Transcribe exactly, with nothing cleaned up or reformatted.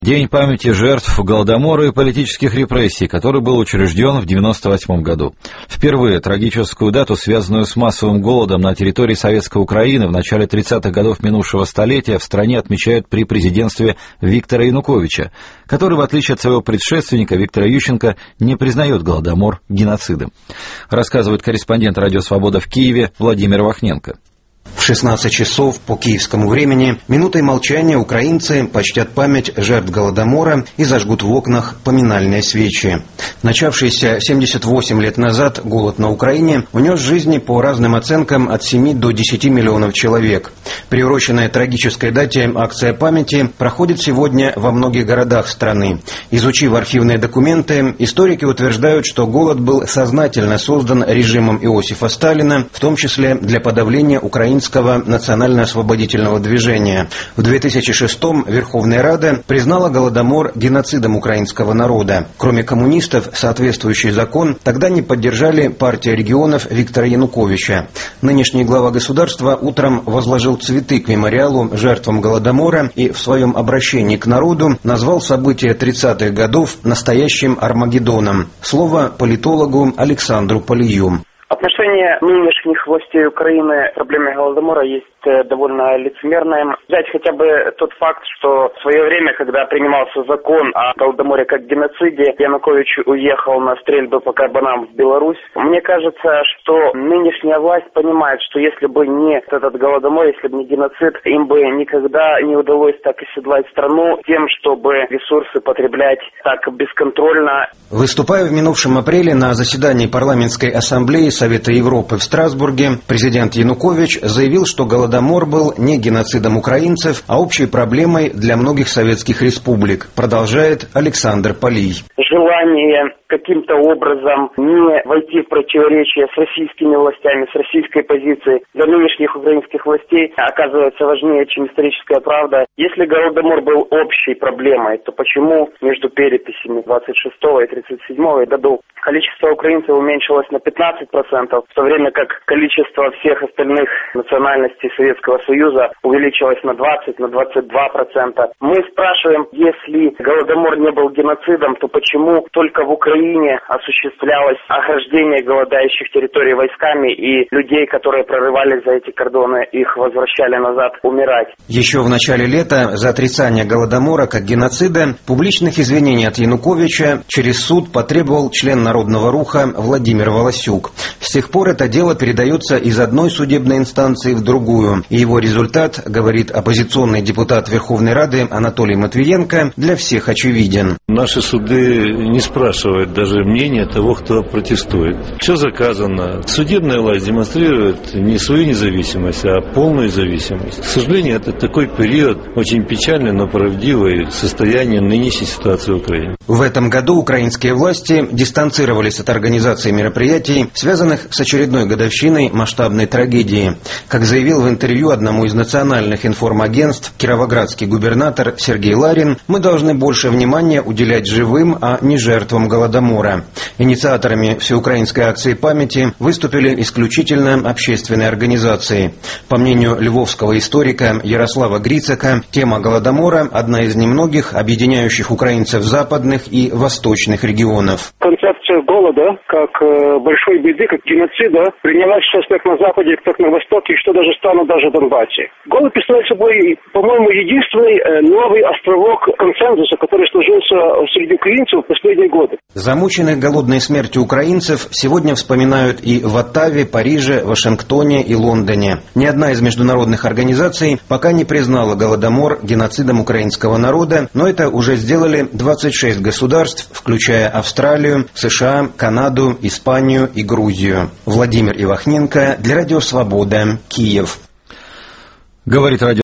День памяти жертв Голодомора и политических репрессий, который был учрежден в девяносто восьмом году. Впервые трагическую дату, связанную с массовым голодом на территории Советской Украины в начале тридцатых годов минувшего столетия, в стране отмечают при президентстве Виктора Януковича, который, в отличие от своего предшественника Виктора Ющенко, не признает Голодомор геноцидом. Рассказывает корреспондент «Радио Свобода» в Киеве Владимир Вахненко. В шестнадцать часов по киевскому времени минутой молчания украинцы почтят память жертв Голодомора и зажгут в окнах поминальные свечи. Начавшийся семьдесят восемь лет назад голод на Украине унес жизни по разным оценкам от семи до десяти миллионов человек. Приуроченная трагической дате акция памяти проходит сегодня во многих городах страны. Изучив архивные документы, историки утверждают, что голод был сознательно создан режимом Иосифа Сталина, в том числе для подавления украинского национально-освободительного движения. В две тысячи шестом Верховная Рада признала Голодомор геноцидом украинского народа. Кроме коммунистов, соответствующий закон тогда не поддержали партия регионов Виктора Януковича. Нынешний глава государства утром возложил цветы к мемориалу жертвам Голодомора и в своем обращении к народу назвал события тридцатых годов настоящим Армагеддоном. Слово политологу Александру Полию. Отношение нынешних властей Украины к проблеме Голодомора есть довольно лицемерное. Взять хотя бы тот факт, что в свое время, когда принимался закон о Голодоморе как геноциде, Янукович уехал на стрельбы по карбонам в Беларусь. Мне кажется, что нынешняя власть понимает, что если бы не этот Голодомор, если бы не геноцид, им бы никогда не удалось так оседлать страну тем, чтобы ресурсы потреблять так бесконтрольно. Выступая в минувшем апреле на заседании парламентской ассамблеи Совета Европы в Страсбурге, президент Янукович заявил, что Голодомор был не геноцидом украинцев, а общей проблемой для многих советских республик. Продолжает Александр Полий. Желание каким-то образом не войти в противоречие с российскими властями, с российской позицией для нынешних украинских властей оказывается важнее, чем историческая правда. Если Голодомор был общей проблемой, то почему между переписями двадцать шестого и тридцать седьмого годов количество украинцев уменьшилось на пятнадцать процентов, в то время как количество всех остальных национальностей Советского Союза увеличилось на двадцать, на двадцать два процента. Мы спрашиваем, если Голодомор не был геноцидом, то почему только в Украине осуществлялось охраждение голодающих территорий войсками и людей, которые прорывались за эти кордоны, их возвращали назад умирать. Еще в начале лета за отрицание Голодомора как геноцида публичных извинений от Януковича через суд потребовал член Народного Руха Владимир Волосюк. С тех пор это дело передается из одной судебной инстанции в другую. И его результат, говорит оппозиционный депутат Верховной Рады Анатолий Матвиенко, для всех очевиден. Наши суды не спрашивают даже мнение того, кто протестует. Все заказано. Судебная власть демонстрирует не свою независимость, а полную зависимость. К сожалению, это такой период, очень печальный, но правдивый, состояние нынешней ситуации в Украине. В этом году украинские власти дистанцировались от организации мероприятий, связанных с очередной годовщиной масштабной трагедии. Как заявил в интервью одному из национальных информагентств кировоградский губернатор Сергей Ларин, мы должны больше внимания уделять живым, а не жертвам Голодомора. Инициаторами всеукраинской акции памяти выступили исключительно общественные организации. По мнению львовского историка Ярослава Грицака, тема Голодомора – одна из немногих объединяющих украинцев западных и восточных регионов. Концепция голода как э, большой беды, как геноцида принялась сейчас как на Западе, так на Востоке, что даже стало даже в Донбассе. Голод представляет собой, по-моему, единственный э, новый островок консенсуса, который сложился среди украинцев в последние годы. Замученных голодной смертью украинцев сегодня вспоминают и в Оттаве, Париже, Вашингтоне и Лондоне. Ни одна из международных организаций пока не признала Голодомор геноцидом украинского народа, но это уже сделали двадцать шесть государств, включая Австралию, США, Канаду, Испанию и Грузию. Владимир Ивахненко для Радио Свобода, Киев. Говорит радио